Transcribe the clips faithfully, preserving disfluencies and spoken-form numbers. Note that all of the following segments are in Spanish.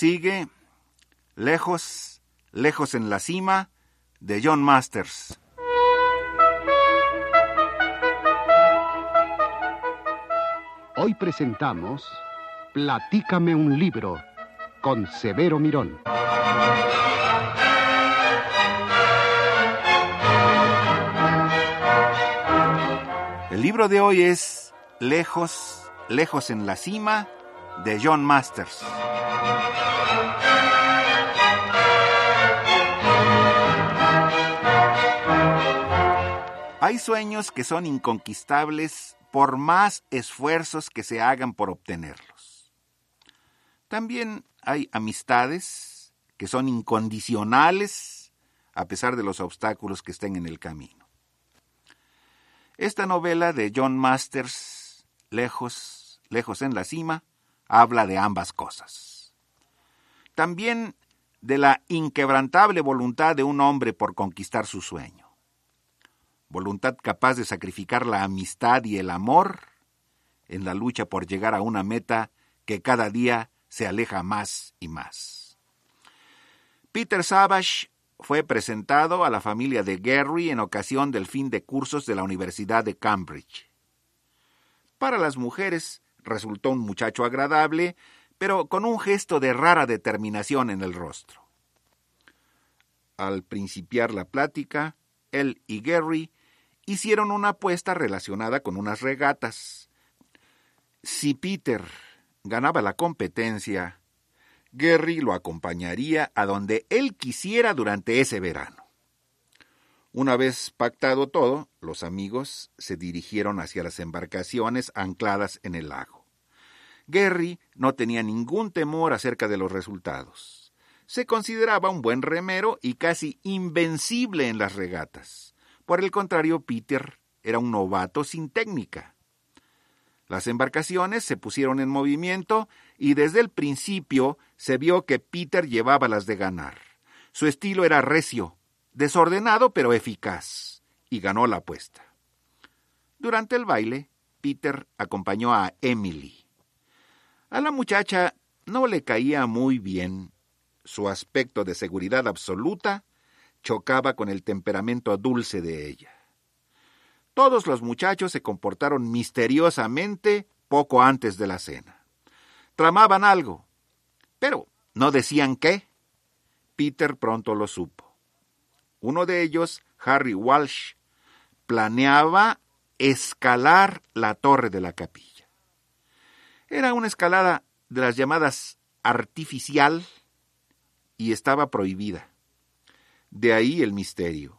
Sigue Lejos, lejos en la cima, de John Masters. Hoy presentamos Platícame un libro, con Severo Mirón. El libro de hoy es Lejos, lejos en la cima, de John Masters. Hay sueños que son inconquistables por más esfuerzos que se hagan por obtenerlos. También hay amistades que son incondicionales a pesar de los obstáculos que estén en el camino. Esta novela de John Masters, Lejos, lejos en la cima, habla de ambas cosas. También de la inquebrantable voluntad de un hombre por conquistar su sueño. Voluntad capaz de sacrificar la amistad y el amor en la lucha por llegar a una meta que cada día se aleja más y más. Peter Savage fue presentado a la familia de Gary en ocasión del fin de cursos de la Universidad de Cambridge. Para las mujeres resultó un muchacho agradable, pero con un gesto de rara determinación en el rostro. Al principiar la plática, él y Gary hicieron una apuesta relacionada con unas regatas. Si Peter ganaba la competencia, Gary lo acompañaría a donde él quisiera durante ese verano. Una vez pactado todo, los amigos se dirigieron hacia las embarcaciones ancladas en el lago. Gary no tenía ningún temor acerca de los resultados. Se consideraba un buen remero y casi invencible en las regatas. Por el contrario, Peter era un novato sin técnica. Las embarcaciones se pusieron en movimiento y desde el principio se vio que Peter llevaba las de ganar. Su estilo era recio, desordenado pero eficaz, y ganó la apuesta. Durante el baile, Peter acompañó a Emily. A la muchacha no le caía muy bien. Su aspecto de seguridad absoluta chocaba con el temperamento dulce de ella. Todos los muchachos se comportaron misteriosamente poco antes de la cena. Tramaban algo, pero no decían qué. Peter pronto lo supo. Uno de ellos, Harry Walsh, planeaba escalar la torre de la capilla. Era una escalada de las llamadas artificial y estaba prohibida. De ahí el misterio.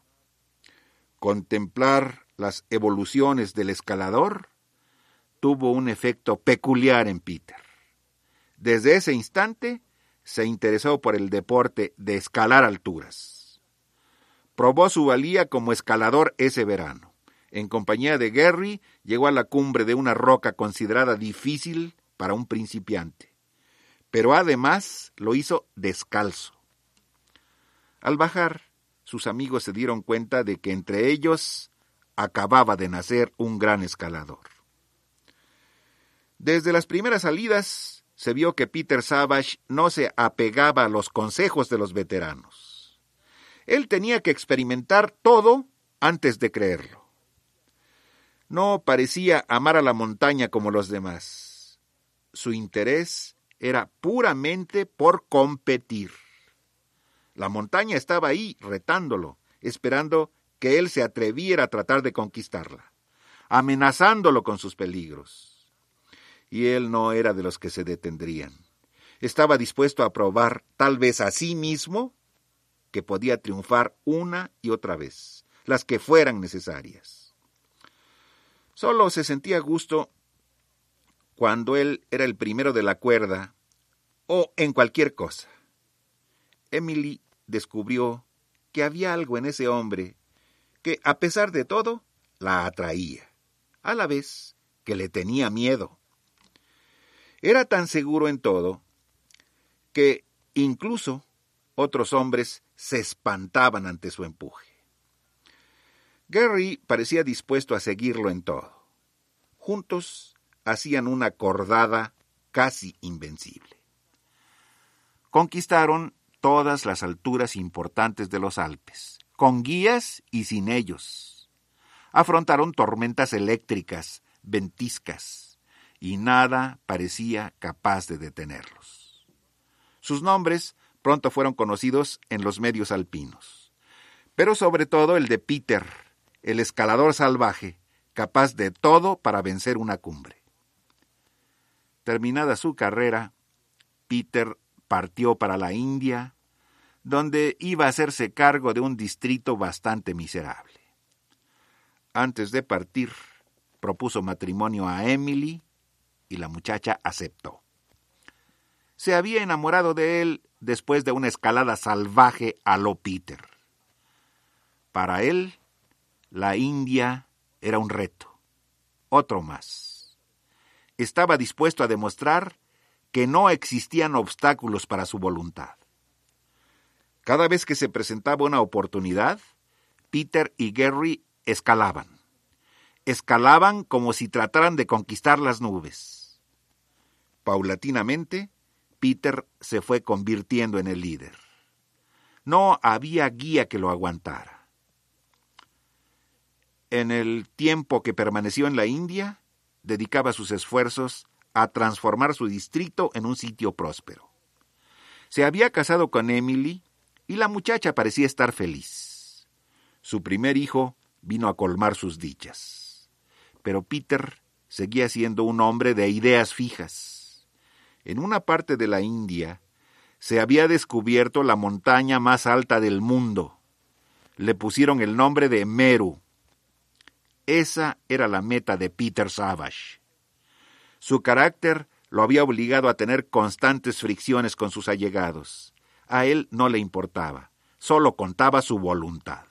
Contemplar las evoluciones del escalador tuvo un efecto peculiar en Peter. Desde ese instante se interesó por el deporte de escalar alturas. Probó su valía como escalador ese verano. En compañía de Gary, llegó a la cumbre de una roca considerada difícil para un principiante. Pero además lo hizo descalzo. Al bajar, sus amigos se dieron cuenta de que entre ellos acababa de nacer un gran escalador. Desde las primeras salidas, se vio que Peter Savage no se apegaba a los consejos de los veteranos. Él tenía que experimentar todo antes de creerlo. No parecía amar a la montaña como los demás. Su interés era puramente por competir. La montaña estaba ahí, retándolo, esperando que él se atreviera a tratar de conquistarla, amenazándolo con sus peligros. Y él no era de los que se detendrían. Estaba dispuesto a probar, tal vez a sí mismo, que podía triunfar una y otra vez, las que fueran necesarias. Solo se sentía a gusto cuando él era el primero de la cuerda o en cualquier cosa. Emily descubrió que había algo en ese hombre que, a pesar de todo, la atraía, a la vez que le tenía miedo. Era tan seguro en todo que incluso otros hombres se espantaban ante su empuje. Gary parecía dispuesto a seguirlo en todo. Juntos hacían una cordada casi invencible. Conquistaron todas las alturas importantes de los Alpes, con guías y sin ellos. Afrontaron tormentas eléctricas, ventiscas, y nada parecía capaz de detenerlos. Sus nombres pronto fueron conocidos en los medios alpinos, pero sobre todo el de Peter, el escalador salvaje, capaz de todo para vencer una cumbre. Terminada su carrera, Peter partió para la India, donde iba a hacerse cargo de un distrito bastante miserable. Antes de partir, propuso matrimonio a Emily y la muchacha aceptó. Se había enamorado de él después de una escalada salvaje a lo Peter. Para él, la India era un reto, otro más. Estaba dispuesto a demostrar que no existían obstáculos para su voluntad. Cada vez que se presentaba una oportunidad, Peter y Gary escalaban. Escalaban como si trataran de conquistar las nubes. Paulatinamente, Peter se fue convirtiendo en el líder. No había guía que lo aguantara. En el tiempo que permaneció en la India, dedicaba sus esfuerzos a transformar su distrito en un sitio próspero. Se había casado con Emily y la muchacha parecía estar feliz. Su primer hijo vino a colmar sus dichas. Pero Peter seguía siendo un hombre de ideas fijas. En una parte de la India se había descubierto la montaña más alta del mundo. Le pusieron el nombre de Meru. Esa era la meta de Peter Savage. Su carácter lo había obligado a tener constantes fricciones con sus allegados. A él no le importaba, solo contaba su voluntad.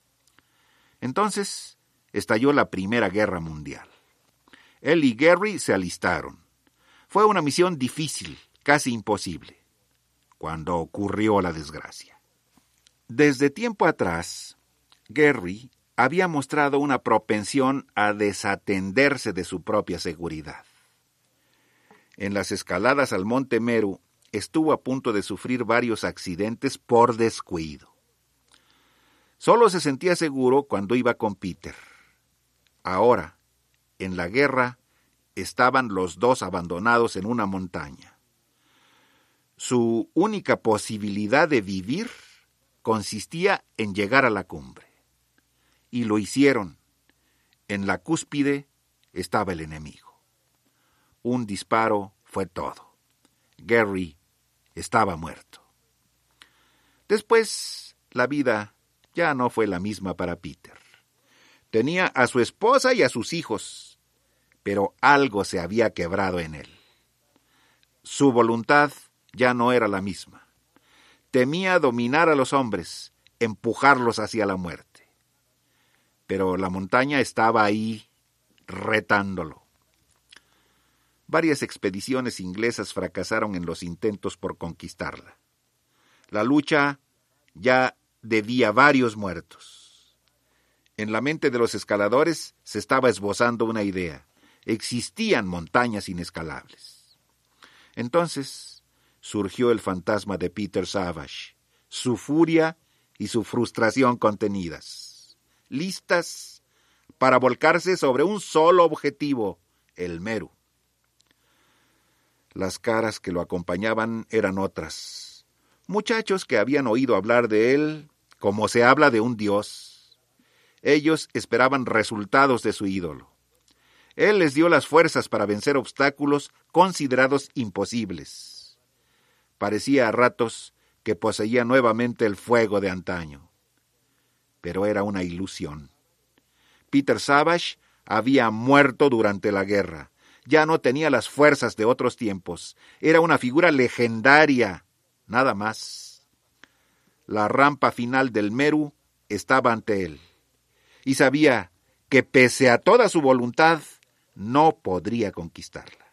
Entonces estalló la Primera Guerra Mundial. Él y Gary se alistaron. Fue una misión difícil, casi imposible, cuando ocurrió la desgracia. Desde tiempo atrás, Gary había mostrado una propensión a desatenderse de su propia seguridad. En las escaladas al Monte Meru estuvo a punto de sufrir varios accidentes por descuido. Solo se sentía seguro cuando iba con Peter. Ahora, en la guerra, estaban los dos abandonados en una montaña. Su única posibilidad de vivir consistía en llegar a la cumbre. Y lo hicieron. En la cúspide estaba el enemigo. Un disparo fue todo. Gary estaba muerto. Después, la vida ya no fue la misma para Peter. Tenía a su esposa y a sus hijos, pero algo se había quebrado en él. Su voluntad ya no era la misma. Temía dominar a los hombres, empujarlos hacia la muerte. Pero la montaña estaba ahí, retándolo. Varias expediciones inglesas fracasaron en los intentos por conquistarla. La lucha ya debía varios muertos. En la mente de los escaladores se estaba esbozando una idea. Existían montañas inescalables. Entonces surgió el fantasma de Peter Savage, su furia y su frustración contenidas, listas para volcarse sobre un solo objetivo, el Meru. Las caras que lo acompañaban eran otras. Muchachos que habían oído hablar de él como se habla de un dios. Ellos esperaban resultados de su ídolo. Él les dio las fuerzas para vencer obstáculos considerados imposibles. Parecía a ratos que poseía nuevamente el fuego de antaño. Pero era una ilusión. Peter Savage había muerto durante la guerra. Ya no tenía las fuerzas de otros tiempos. Era una figura legendaria, nada más. La rampa final del Meru estaba ante él. Y sabía que pese a toda su voluntad, no podría conquistarla.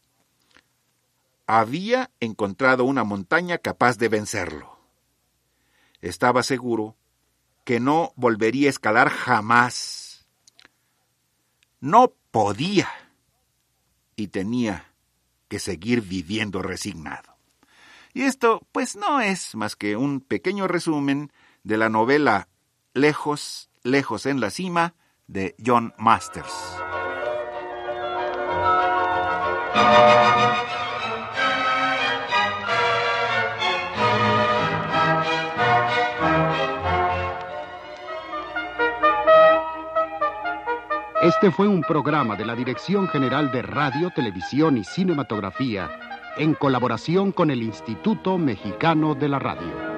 Había encontrado una montaña capaz de vencerlo. Estaba seguro que no volvería a escalar jamás. No podía. Y tenía que seguir viviendo resignado. Y esto, pues, no es más que un pequeño resumen de la novela Lejos, lejos en la cima, de John Masters. Este fue un programa de la Dirección General de Radio, Televisión y Cinematografía, en colaboración con el Instituto Mexicano de la Radio.